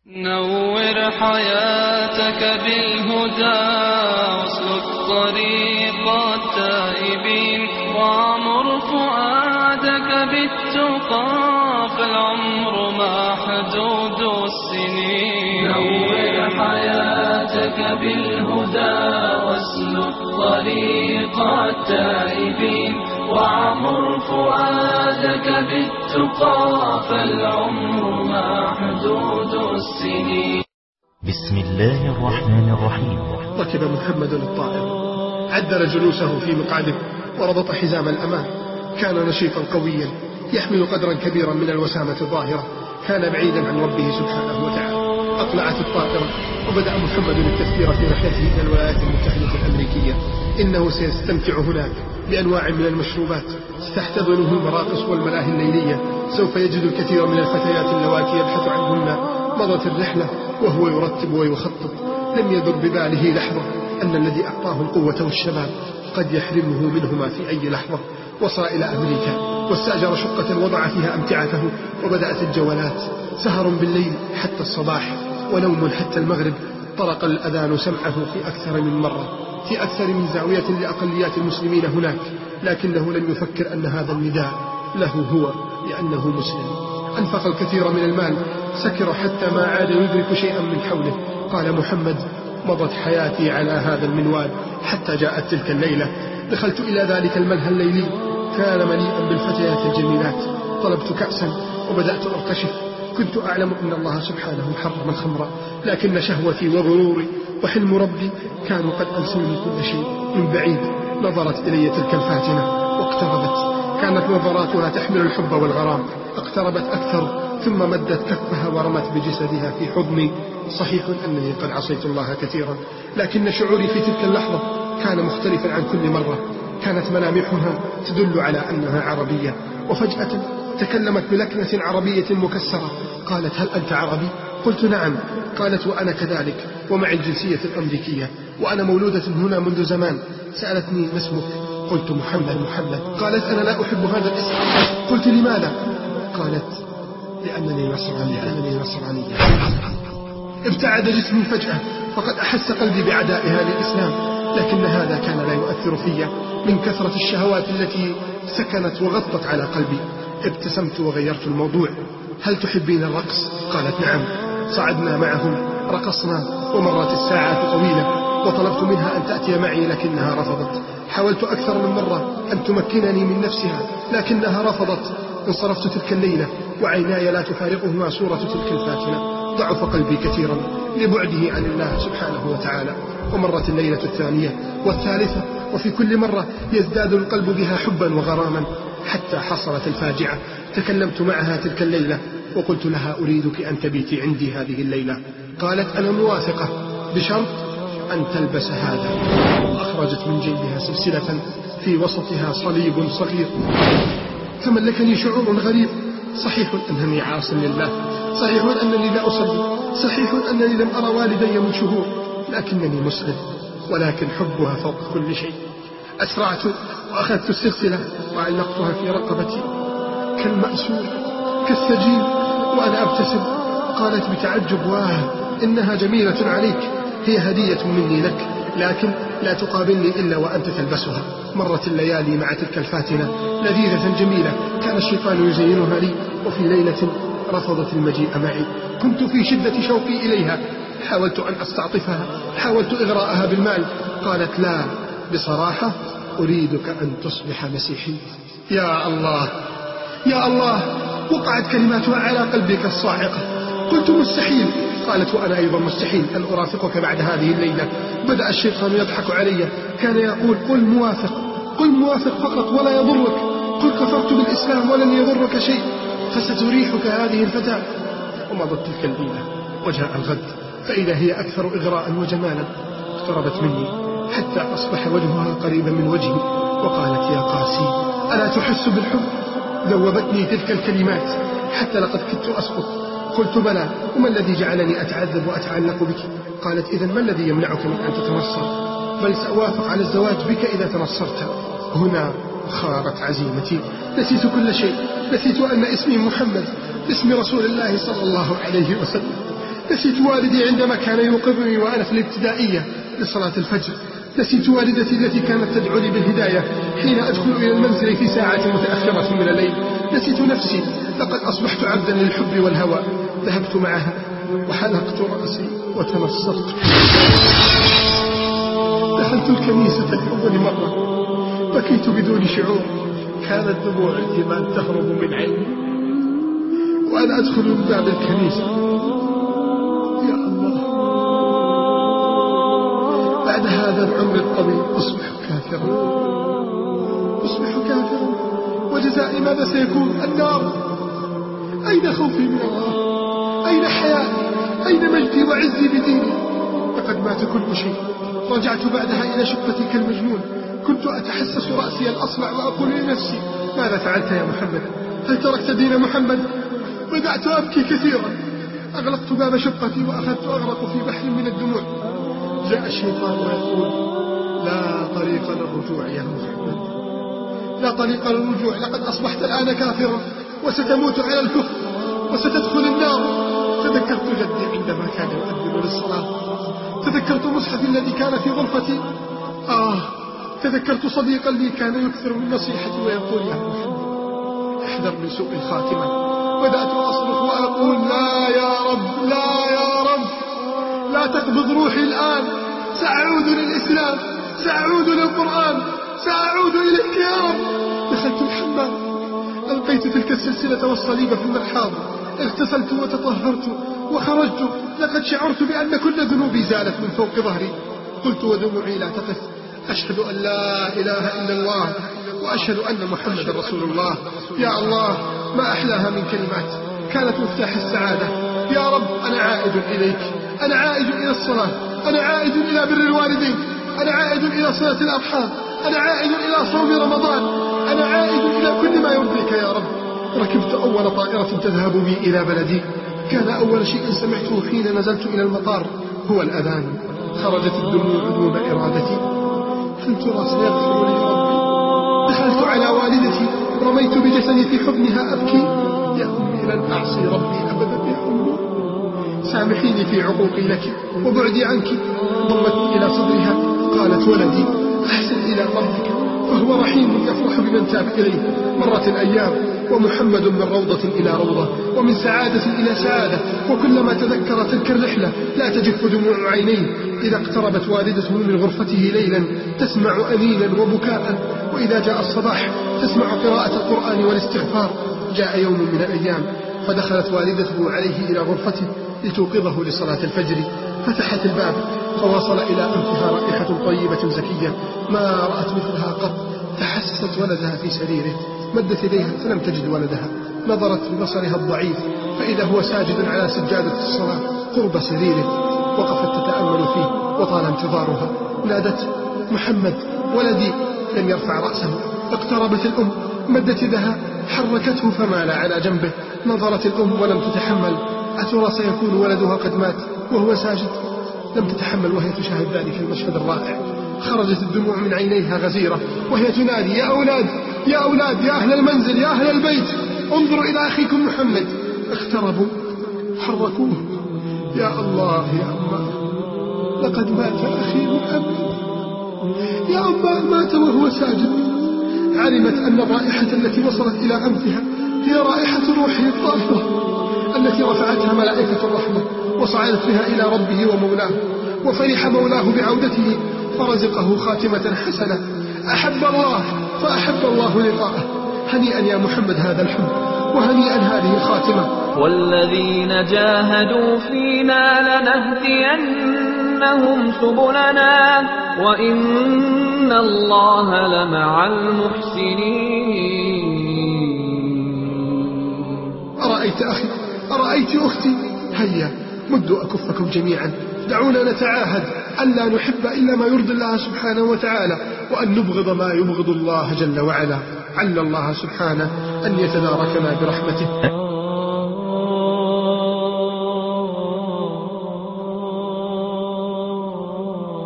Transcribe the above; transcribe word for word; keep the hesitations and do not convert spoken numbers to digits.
نور حياتك بالهدى واسلك طريق التائبين وعمر فؤادك بالتقى فالعمر محدود السنين. نور حياتك بالهدى واسلك طريق التائبين وعمر فؤادك بالتقى فالعمر محدود السنين. بسم الله الرحمن الرحيم. ركب محمد الطائر، عدل جلوسه في مقعده وربط حزام الأمان. كان نشيطا قويا يحمل قدرا كبيرا من الوسامة الظاهرة. كان بعيدا عن ربه سبحانه وتعالى. أقلعت الطائرة وبدأ محمد التفكير في رحلته إلى الولايات المتحدة الأمريكية. إنه سيستمتع هناك بأنواع من المشروبات ستحتضنه المراقص والملاهي الليلية. سوف يجد الكثير من الفتيات اللواتي يبحث عنهن. مضت الرحلة وهو يرتب ويخطط. لم يدر بباله لحظة أن الذي أعطاه القوة والشباب قد يحرمه منهما في أي لحظة. وصل إلى أمريكا واستأجر شقة وضع فيها أمتعته وبدأت الجولات. سهر بالليل حتى الصباح ونوم حتى المغرب. طرق الأذان سمعه في أكثر من مرة في أكثر من زاوية لأقليات المسلمين هناك، لكنه لم يفكر أن هذا النداء له هو لأنه مسلم. أنفق الكثير من المال، سكر حتى ما عاد يدرك شيئا من حوله. قال محمد: مضت حياتي على هذا المنوال حتى جاءت تلك الليلة. دخلت إلى ذلك الملهى الليلي، كان مليئا بالفتيات الجميلات. طلبت كأسا وبدأت أرتشف. كنت أعلم أن الله سبحانه حرم الخمر، لكن شهوتي وغروري وحلم ربي كانوا قد أنسوني كل شيء. من بعيد نظرت إلي تلك الفاتنة واقتربت. كانت نظراتها تحمل الحب والغرام. اقتربت أكثر ثم مدت كفها ورمت بجسدها في حضني. صحيح أنني قد عصيت الله كثيرا، لكن شعوري في تلك اللحظة كان مختلفا عن كل مرة. كانت ملامحها تدل على أنها عربية، وفجأة تكلمت بلكنة عربية مكسرة. قالت: هل أنت عربي؟ قلت: نعم. قالت: وأنا كذلك، ومع الجنسية الأمريكية، وأنا مولودة هنا منذ زمان. سألتني: ما اسمك؟ قلت: محمد. محمد. قالت: أنا لا أحب هذا الاسم. قلت: لماذا؟ قالت: لأنني نصرانية. لأنني نصرانية. ابتعد جسمي فجأة، فقد أحس قلبي بعدائها للإسلام، لكن هذا كان لا يؤثر في من كثرة الشهوات التي سكنت وغطت على قلبي. ابتسمت وغيرت الموضوع: هل تحبين الرقص؟ قالت: نعم. صعدنا معهم، رقصنا، ومرت الساعات طويلة، وطلبت منها أن تأتي معي لكنها رفضت. حاولت أكثر من مرة أن تمكنني من نفسها لكنها رفضت. انصرفت تلك الليلة وعيناي لا تفارقهما صورة تلك الفاتنة. ضعف قلبي كثيرا لبعده عن الله سبحانه وتعالى. ومرت الليلة الثانية والثالثة، وفي كل مرة يزداد القلب بها حبا وغراما، حتى حصلت الفاجعة. تكلمت معها تلك الليلة وقلت لها: أريدك أن تبيتي عندي هذه الليلة. قالت: أنا موافقة بشرط أن تلبس هذا. وأخرجت من جيبها سلسلة في وسطها صليب صغير. تملكني شعور غريب. صحيح أنني عاص لله، صحيح أنني لا أصلي، صحيح أنني لم أرى والدي من شهور، لكنني مسلم، ولكن حبها فوق كل شيء. أسرعت وأخذت السلسلة وعلقتها في رقبتي كالمأسور كالسجين وأنا أبتسم. قالت بتعجب: واه، إنها جميلة عليك، هي هدية مني لك، لكن لا تقابلني إلا وأنت تلبسها. مرت الليالي مع تلك الفاتنة لذيذة جميلة، كان الشيطان يزينها لي. وفي ليلة رفضت المجيء معي. كنت في شدة شوقي إليها. حاولت أن أستعطفها، حاولت إغراءها بالمال. قالت: لا، بصراحة أريدك أن تصبح مسيحي. يا الله يا الله، وقعت كلماتها على قلبي كالصاعقة. قلت: مستحيل. قالت: وأنا أيضا مستحيل أن أرافقك بعد هذه الليلة. بدأ الشيطان يضحك علي، كان يقول: قل موافق، قل موافق فقط ولا يضرك، قل كفرت بالإسلام ولن يضرك شيء، فستريحك هذه الفتاة. ومضت تلك الليلة وجاء الغد، فإذا هي أكثر إغراء وجمالا. اقتربت مني حتى أصبح وجهها قريبا من وجهي، وقالت: يا قاسي، ألا تحس بالحب؟ ذوبتني تلك الكلمات حتى لقد كدت أسقط. قلت: بلى، وما الذي جعلني أتعذب وأتعلق بك؟ قالت: إذن ما الذي يمنعك من أن تتنصر؟ بل سأوافق على الزواج بك إذا تنصرت. هنا خارت عزيمتي، نسيت كل شيء، نسيت أن اسمي محمد، اسم رسول الله صلى الله عليه وسلم. نسيت والدي عندما كان يوقظني وأنا في الابتدائية لصلاة الفجر. نسيت والدتي التي كانت تدعوني بالهداية حين أدخل إلى المنزل في ساعة متأخرة من الليل. نسيت نفسي، لقد أصبحت عبدا للحب والهوى. ذهبت معها وحلقت رأسي وتنصرت. دخلت الكنيسة لأول مرة، بكيت بدون شعور، كانت دموع الإيمان تهرب من عيني وأنا أدخل من باب الكنيسة. يا الله، بعد هذا العمر الطويل أصبح كافرا، أصبح كافرا، وجزائي ماذا سيكون؟ النار. أين خوفي من الله؟ أين حياتي؟ أين مجدي وعزي بديني؟ لقد مات كل شيء. رجعت بعدها إلى شقتي كالمجنون، كنت أتحسس رأسي الأصلع وأقول لنفسي: ماذا فعلت يا محمد؟ هل تركت دين محمد؟ بدأت أبكي كثيرا، أغلقت باب شقتي وأخذت أغرق في بحر من الدموع. جاء الشيطان ويقول: لا طريق للرجوع يا محمد، لا طريق للرجوع، لقد أصبحت الآن كافرا وستموت على الكفر وستدخل النار. تذكرت جدي عندما كان يؤذن للصلاة، تذكرت مصحفي الذي كان في غرفتي. آه، تذكرت صديقا لي كان يكثر من نصيحتي ويقول: يا محمد احذر من سوء الخاتمة. بدأت أصرخ وأقول: لا يا رب، لا يا رب، لا تقبض روحي الآن، سأعود للإسلام، سأعود للقرآن، سأعود إليك يا رب. دخلت الحمام، ألقيت تلك السلسلة والصليب في المرحاض، اغتسلت وتطهرت وخرجت. لقد شعرت بأن كل ذنوبي زالت من فوق ظهري. قلت ودموعي لا تقف: أشهد أن لا إله إلا الله وأشهد أن محمد رسول الله. يا الله، ما أحلاها من كلمات كانت مفتاح السعادة. يا رب، أنا عائد إليك، أنا عائد إلى الصلاة، أنا عائد إلى بر الوالدين، أنا عائد إلى صلة الأرحام، أنا عائد إلى صوم رمضان، أنا عائد إلى كل ما يرضيك يا رب. ركبت أول طائرة تذهب بي إلى بلدي. كان أول شيء سمعته حين نزلت إلى المطار هو الأذان. خرجت الدموع دون إرادتي. هل ترى سيغفر لي ربي؟ دخلت على والدتي، رميت بجسدي في حضنها أبكي: يا أمي، لن أعصي ربي أبدا يا أمي، سامحيني في عقوقي لك وبعدي عنك. ضمتني إلى صدرها، قالت: ولدي، أحسن إلى ربك فهو رحيم يفرح بمن تاب إليه. مرت الأيام ومحمد من روضة إلى روضة ومن سعادة إلى سعادة، وكلما تذكر تلك الرحلة لا تجف دموع عينيه. إذا اقتربت والدته من غرفته ليلا تسمع أنينا وبكاء، وإذا جاء الصباح تسمع قراءة القرآن والاستغفار. جاء يوم من الأيام فدخلت والدته عليه إلى غرفته لتوقظه لصلاة الفجر. فتحت الباب فوصل إلى أنفها رائحة طيبة زكية ما رأت مثلها قط. تحسست ولدها في سريره، مدت يديها فلم تجد ولدها. نظرت ببصرها الضعيف فإذا هو ساجد على سجادة الصلاة قرب سريره. وقفت تتأمل فيه وطال انتظارها. نادت: محمد ولدي. لم يرفع رأسه. اقتربت الأم، مدت يدها، حركته فمال على جنبه. نظرت الأم ولم تتحمل. أترى سيكون ولدها قد مات وهو ساجد؟ لم تتحمل وهي تشاهد ذلك المشهد الرائع. خرجت الدموع من عينيها غزيرة وهي تنادي: يا أولاد، يا أولاد، يا أهل المنزل، يا أهل البيت، انظروا إلى أخيكم محمد. اقتربوا، حركوه. يا الله يا أمه، لقد مات أخي محمد. يا أمه، مات وهو ساجد. علمت أن الرائحة التي وصلت إلى أنفها هي رائحة روحه الطاهرة التي رفعتها ملائكة الرحمة وصعدت بها إلى ربه ومولاه. وفرح مولاه بعودته فرزقه خاتمة حسنة. أحب الله فأحب الله لقاءه. هنيئا يا محمد هذا الحب، وهنيئا هذه الخاتمة. والذين جاهدوا فينا لنهدينهم سبلنا وإن الله لمع المحسنين. أرأيت أخي، أرأيت أختي، هيا مدوا أكفكم جميعا. دعونا نتعاهد أن لا نحب إلا ما يرضي الله سبحانه وتعالى، وأن نبغض ما يبغض الله جل وعلا. عل الله سبحانه أن يتداركنا برحمته.